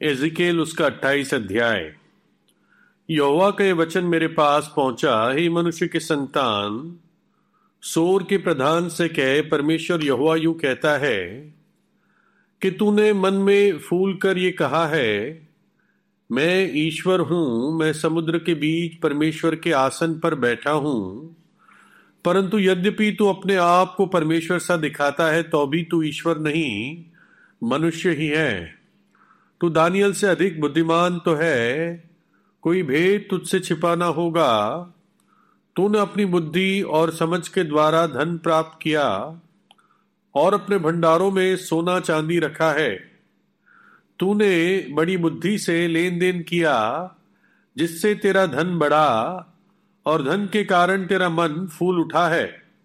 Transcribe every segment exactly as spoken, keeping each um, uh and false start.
Ezekiel उसका अट्ठाईस अध्याय। यहोवा का ये वचन मेरे पास पहुंचा, हे मनुष्य के संतान, सोर के प्रधान से कहे, परमेश्वर यहोवा यूं कहता है कि तूने मन में फूल कर ये कहा है, मैं ईश्वर हूं, मैं समुद्र के बीच परमेश्वर के आसन पर बैठा हूं। परंतु यद्यपि तू अपने आप को परमेश्वर सा दिखाता है तो भी तू ईश्वर नहीं, मनुष्य ही है। तू दानियल से अधिक बुद्धिमान तो है, कोई भेद तुझसे छिपा ना होगा। तूने अपनी बुद्धि और समझ के द्वारा धन प्राप्त किया और अपने भंडारों में सोना चांदी रखा है। तूने बड़ी बुद्धि से लेन देन किया, जिससे तेरा धन बढ़ा और धन के कारण तेरा मन फूल उठा है।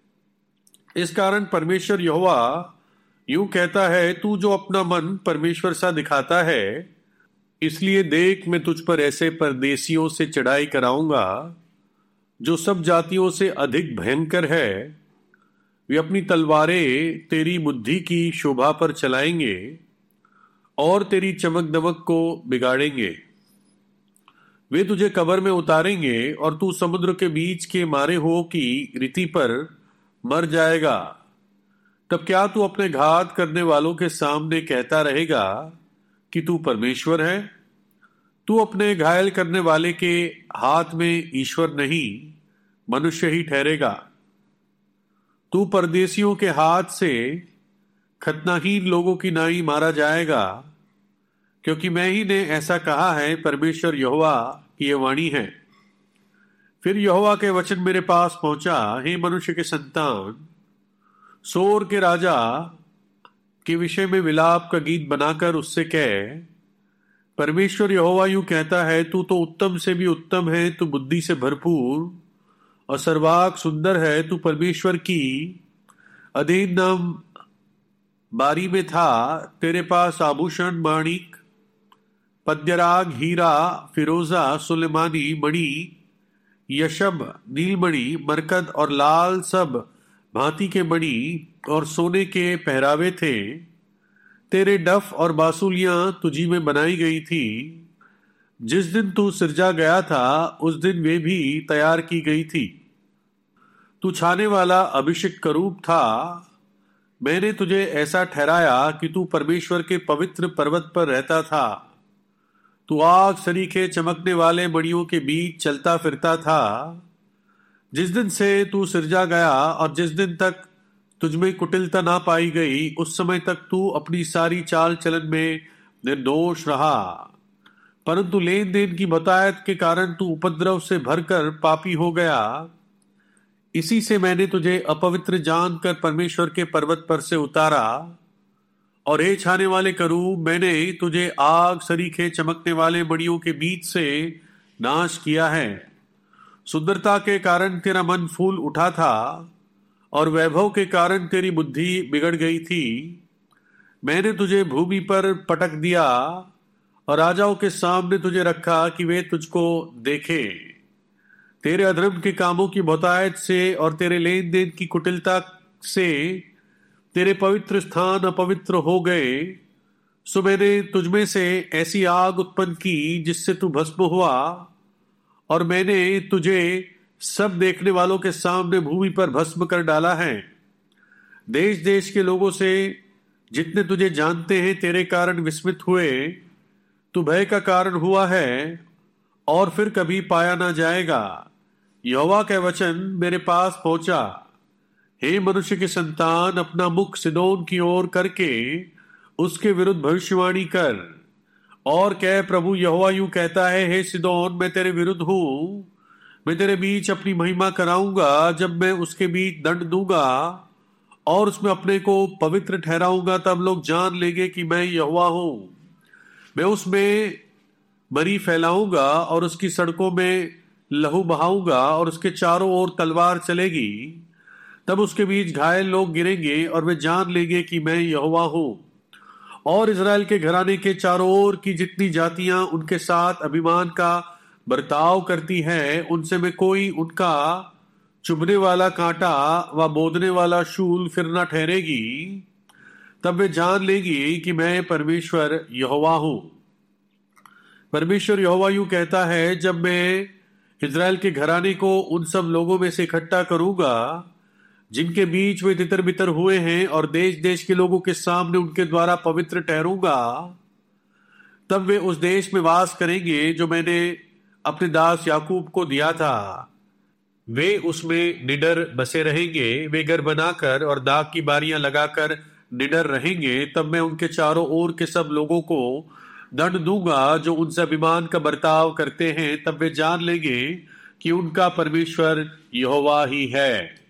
इस कारण परमेश्वर यहोवा यूं कहता है, तू जो अपना मन परमेश्वर सा दिखाता है, इसलिए देख मैं तुझ पर ऐसे परदेशियों से चढ़ाई कराऊंगा जो सब जातियों से अधिक भयंकर है। वे अपनी तलवारें तेरी बुद्धि की शोभा पर चलाएंगे और तेरी चमक दमक को बिगाड़ेंगे। वे तुझे कब्र में उतारेंगे और तू समुद्र के बीच के मारे हो की रीति पर मर जाएगा। तब क्या तू अपने घात करने वालों के सामने कहता रहेगा कि तू परमेश्वर है? तू अपने घायल करने वाले के हाथ में ईश्वर नहीं, मनुष्य ही ठहरेगा। तू परदेशियों के हाथ से खतनाहीन लोगों की नाई मारा जाएगा, क्योंकि मैं ही ने ऐसा कहा है, परमेश्वर यहोवा की ये वाणी है। फिर यहोवा के वचन मेरे पास पहुंचा, हे मनुष्य के संतान, सोर के राजा के विषय में विलाप का गीत बनाकर उससे कह, परमेश्वर यहोवा यूं कहता है, तू तो उत्तम से भी उत्तम है, तू बुद्धि से भरपूर और सर्वांग सुंदर है। तू परमेश्वर की अधीन नाम बारी में था। तेरे पास आभूषण, माणिक, पद्यराग, हीरा, फिरोजा, सुलेमानी, मणि, यशब, नीलमणि, मरकत और लाल सब भांति के मणि और सोने के पहरावे थे। तेरे डफ और बांसुलियां तुझी में बनाई गई थी। जिस दिन तू सिरजा गया था उस दिन वे भी तैयार की गई थी। तू छाने वाला अभिषेक करूप था। मैंने तुझे ऐसा ठहराया कि तू परमेश्वर के पवित्र पर्वत पर रहता था। तू आग सरीखे चमकने वाले मणियों के बीच चलता फिरता था। जिस दिन से तू सिरजा गया और जिस दिन तक तुझमें कुटिलता ना पाई गई, उस समय तक तू अपनी सारी चाल चलन में निर्दोष रहा। परंतु लेन देन की बहुतायत के कारण तू उपद्रव से भरकर पापी हो गया। इसी से मैंने तुझे अपवित्र जानकर परमेश्वर के पर्वत पर से उतारा। और हे छाने वाले करूब, मैंने तुझे आग सरीखे चमकने वाले मणियों के बीच से नाश किया है। सुंदरता के कारण तेरा मन फूल उठा था और वैभव के कारण तेरी बुद्धि बिगड़ गई थी। मैंने तुझे भूमि पर पटक दिया और राजाओं के सामने तुझे रखा कि वे तुझको देखें। तेरे अधर्म के कामों की बहुतायत से और तेरे लेन देन की कुटिलता से तेरे पवित्र स्थान अपवित्र हो गए। सो मैंने तुझमें से ऐसी आग उत्पन्न की जिससे तू भस्म हुआ, और मैंने तुझे सब देखने वालों के सामने भूमि पर भस्म कर डाला है। देश देश के लोगों से जितने तुझे जानते हैं तेरे कारण विस्मित हुए। तू भय का कारण हुआ है और फिर कभी पाया ना जाएगा। यहोवा का वचन मेरे पास पहुंचा, हे मनुष्य के संतान, अपना मुख सिदोन की ओर करके उसके विरुद्ध भविष्यवाणी कर और कह, प्रभु यहोवा यूं कहता है, हे सिदोन, मैं तेरे विरुद्ध हूं। मैं तेरे बीच अपनी महिमा कराऊंगा जब मैं उसके बीच दंड दूंगा और उसमें अपने को पवित्र ठहराऊंगा। तब लोग जान लेंगे कि मैं यहोवा हूं। मैं उसमें मरी फैलाऊंगा और उसकी सड़कों में लहू बहाऊंगा और उसके चारों ओर तलवार चलेगी। तब उसके बीच घायल लोग गिरेंगे और वे जान लेंगे कि मैं यहोवा हूं। और इज़राइल के घराने के चारों ओर की जितनी जातियां उनके साथ अभिमान का बर्ताव करती हैं, उनसे में कोई उनका चुभने वाला कांटा व बोदने वाला शूल फिर न ठहरेगी। तब वे जान लेगी कि मैं परमेश्वर यहोवा हूं। परमेश्वर यहोवा यूं कहता है, जब मैं इज़राइल के घराने को उन सब लोगों में से इकट्ठा करूंगा जिनके बीच वे तितर बितर हुए हैं, और देश देश के लोगों के सामने उनके द्वारा पवित्र ठहरूंगा, तब वे उस देश में वास करेंगे जो मैंने अपने दास याकूब को दिया था। वे उसमें निडर बसे रहेंगे। वे घर बनाकर और दाख की बारियां लगाकर निडर रहेंगे। तब मैं उनके चारों ओर के सब लोगों को दंड दूंगा जो उनसे अभिमान का बर्ताव करते हैं। तब वे जान लेंगे कि उनका परमेश्वर यहोवा ही है।